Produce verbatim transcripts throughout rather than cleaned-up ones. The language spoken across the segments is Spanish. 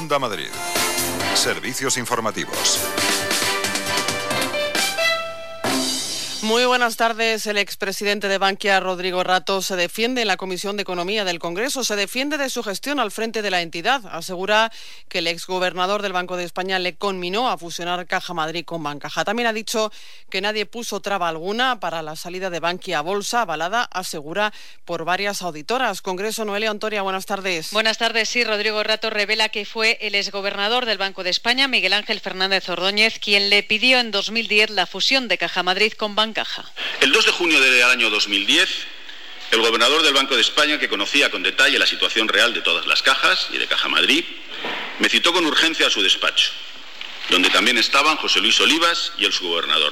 Onda Madrid. Servicios informativos. Muy buenas tardes. El expresidente de Bankia, Rodrigo Rato, se defiende en la Comisión de Economía del Congreso. Se defiende de su gestión al frente de la entidad. Asegura que el exgobernador del Banco de España le conminó a fusionar Caja Madrid con Bancaja. También ha dicho que nadie puso traba alguna para la salida de Bankia a bolsa, avalada, asegura, por varias auditoras. Congreso, Noelia Ontoria, buenas tardes. Buenas tardes. Sí, Rodrigo Rato revela que fue el exgobernador del Banco de España, Miguel Ángel Fernández Ordóñez, quien le pidió en dos mil diez la fusión de Caja Madrid con Bancaja. El dos de junio del año dos mil diez, el gobernador del Banco de España, que conocía con detalle la situación real de todas las cajas y de Caja Madrid, me citó con urgencia a su despacho, donde también estaban José Luis Olivas y el subgobernador.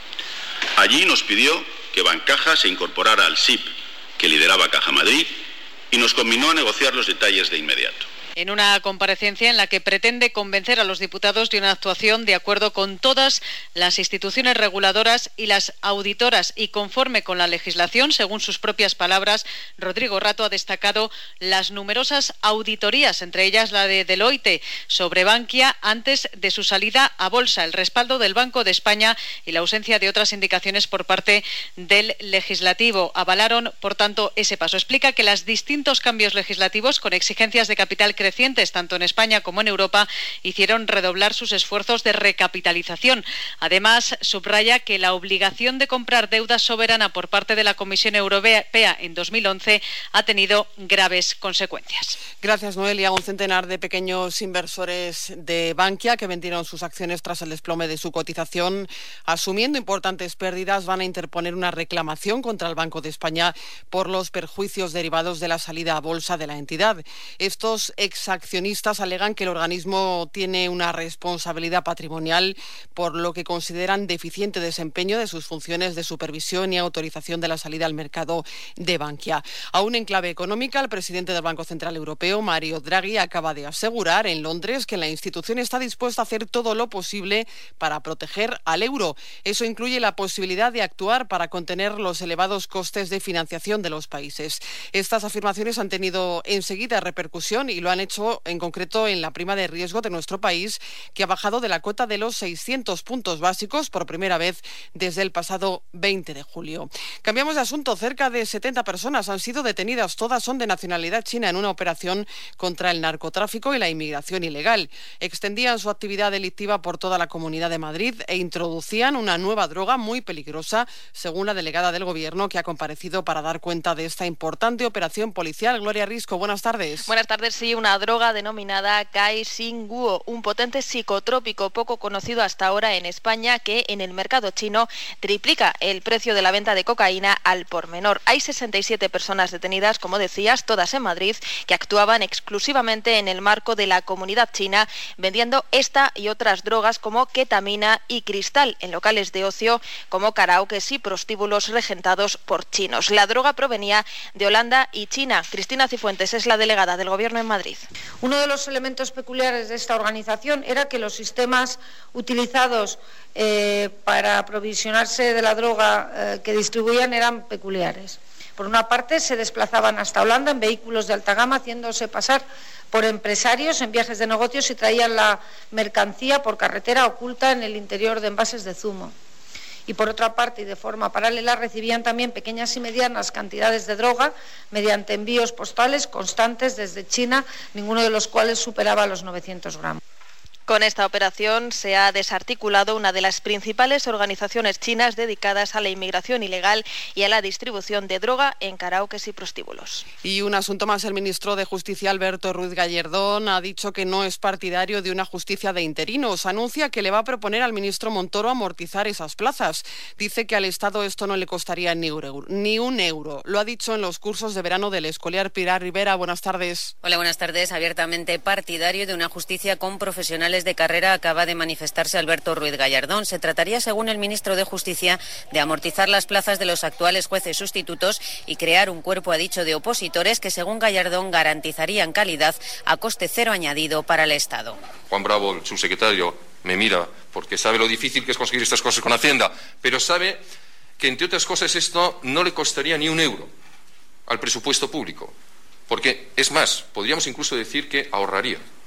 Allí nos pidió que Bancaja se incorporara al S I P que lideraba Caja Madrid y nos conminó a negociar los detalles de inmediato. En una comparecencia en la que pretende convencer a los diputados de una actuación de acuerdo con todas las instituciones reguladoras y las auditoras y conforme con la legislación, según sus propias palabras, Rodrigo Rato ha destacado las numerosas auditorías, entre ellas la de Deloitte sobre Bankia antes de su salida a bolsa, el respaldo del Banco de España y la ausencia de otras indicaciones por parte del legislativo. Avalaron, por tanto, ese paso. Explica que los distintos cambios legislativos con exigencias de capital crecientes tanto en España como en Europa hicieron redoblar sus esfuerzos de recapitalización. Además, subraya que la obligación de comprar deuda soberana por parte de la Comisión Europea en dos mil once ha tenido graves consecuencias. Gracias, Noelia. Un centenar de pequeños inversores de Bankia que vendieron sus acciones tras el desplome de su cotización, asumiendo importantes pérdidas, van a interponer una reclamación contra el Banco de España por los perjuicios derivados de la salida a bolsa de la entidad. Estos exaccionistas alegan que el organismo tiene una responsabilidad patrimonial por lo que consideran deficiente desempeño de sus funciones de supervisión y autorización de la salida al mercado de Bankia. Aún en clave económica, el presidente del Banco Central Europeo, Mario Draghi, acaba de asegurar en Londres que la institución está dispuesta a hacer todo lo posible para proteger al euro. Eso incluye la posibilidad de actuar para contener los elevados costes de financiación de los países. Estas afirmaciones han tenido enseguida repercusión y lo han hecho en concreto en la prima de riesgo de nuestro país, que ha bajado de la cota de los seiscientos puntos básicos por primera vez desde el pasado veinte de julio. Cambiamos de asunto. Cerca de setenta personas han sido detenidas. Todas son de nacionalidad china en una operación contra el narcotráfico y la inmigración ilegal. Extendían su actividad delictiva por toda la Comunidad de Madrid e introducían una nueva droga muy peligrosa, según la delegada del Gobierno que ha comparecido para dar cuenta de esta importante operación policial. Gloria Risco, buenas tardes. Buenas tardes. Sí, una droga denominada Kai Shing Guo, un potente psicotrópico poco conocido hasta ahora en España que en el mercado chino triplica el precio de la venta de cocaína al por menor. Hay sesenta y siete personas detenidas, como decías, todas en Madrid, que actuaban exclusivamente en el marco de la comunidad china, vendiendo esta y otras drogas como ketamina y cristal en locales de ocio como karaokes y prostíbulos regentados por chinos. La droga provenía de Holanda y China. Cristina Cifuentes es la delegada del Gobierno en Madrid. Uno de los elementos peculiares de esta organización era que los sistemas utilizados eh, para aprovisionarse de la droga eh, que distribuían eran peculiares. Por una parte, se desplazaban hasta Holanda en vehículos de alta gama, haciéndose pasar por empresarios en viajes de negocios y traían la mercancía por carretera oculta en el interior de envases de zumo. Y por otra parte, y de forma paralela, recibían también pequeñas y medianas cantidades de droga mediante envíos postales constantes desde China, ninguno de los cuales superaba los novecientos gramos. Con esta operación se ha desarticulado una de las principales organizaciones chinas dedicadas a la inmigración ilegal y a la distribución de droga en karaokes y prostíbulos. Y un asunto más. El ministro de Justicia, Alberto Ruiz Gallardón, ha dicho que no es partidario de una justicia de interinos. Anuncia que le va a proponer al ministro Montoro amortizar esas plazas. Dice que al Estado esto no le costaría ni un euro. Ni un euro. Lo ha dicho en los cursos de verano del Escoliar. Pilar Rivera, buenas tardes. Hola, buenas tardes. Abiertamente partidario de una justicia con profesionales de carrera acaba de manifestarse Alberto Ruiz Gallardón. Se trataría, según el ministro de Justicia, de amortizar las plazas de los actuales jueces sustitutos y crear un cuerpo, ha dicho, de opositores que, según Gallardón, garantizarían calidad a coste cero añadido para el Estado. Juan Bravo, el subsecretario, me mira porque sabe lo difícil que es conseguir estas cosas con Hacienda, pero sabe que, entre otras cosas, esto no le costaría ni un euro al presupuesto público, porque, es más, podríamos incluso decir que ahorraría.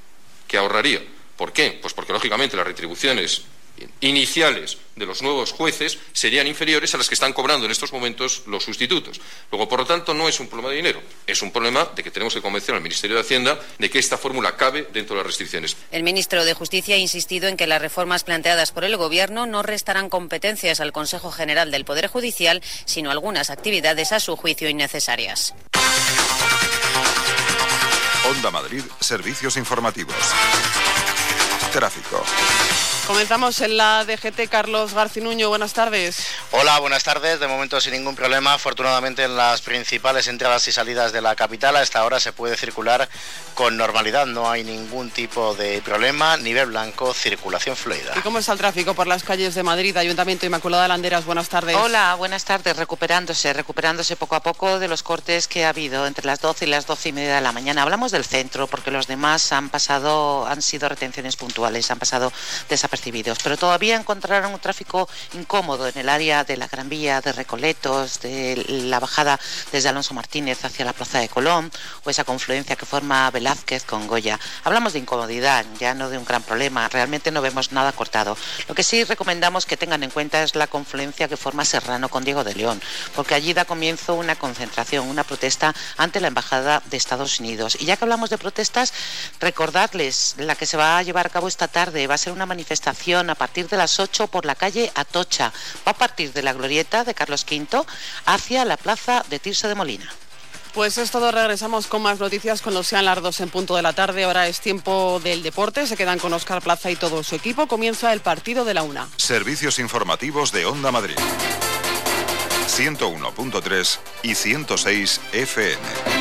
que ahorraría. ¿Por qué? Pues porque, lógicamente, las retribuciones iniciales de los nuevos jueces serían inferiores a las que están cobrando en estos momentos los sustitutos. Luego, por lo tanto, no es un problema de dinero, es un problema de que tenemos que convencer al Ministerio de Hacienda de que esta fórmula cabe dentro de las restricciones. El ministro de Justicia ha insistido en que las reformas planteadas por el Gobierno no restarán competencias al Consejo General del Poder Judicial, sino algunas actividades a su juicio innecesarias. Onda Madrid, servicios informativos. Tráfico. Comenzamos en la D G T. Carlos Garcinuño, buenas tardes. Hola, buenas tardes. De momento sin ningún problema. Afortunadamente en las principales entradas y salidas de la capital a esta hora se puede circular con normalidad. No hay ningún tipo de problema. Nivel blanco, circulación fluida. ¿Y cómo está el tráfico por las calles de Madrid? Ayuntamiento Inmaculada de Landeras, buenas tardes. Hola, buenas tardes. Recuperándose, recuperándose poco a poco de los cortes que ha habido entre las doce y las doce y media de la mañana. Hablamos del centro porque los demás han pasado, han sido retenciones puntuales, han pasado desapercibidos. Pero todavía encontrarán un tráfico incómodo en el área de la Gran Vía, de Recoletos, de la bajada desde Alonso Martínez hacia la Plaza de Colón o esa confluencia que forma Velázquez con Goya. Hablamos de incomodidad, ya no de un gran problema, realmente no vemos nada cortado. Lo que sí recomendamos que tengan en cuenta es la confluencia que forma Serrano con Diego de León, porque allí da comienzo una concentración, una protesta ante la Embajada de Estados Unidos. Y ya que hablamos de protestas, recordarles la que se va a llevar a cabo esta tarde, va a ser una manifestación a partir de las ocho por la calle Atocha. Va a partir de la glorieta de Carlos quinto hacia la plaza de Tirso de Molina. Pues es todo, regresamos con más noticias cuando sean las dos en punto de la tarde. Ahora es tiempo del deporte, se quedan con Óscar Plaza y todo su equipo. Comienza el partido de la una. Servicios informativos de Onda Madrid. ciento uno punto tres y ciento seis F M.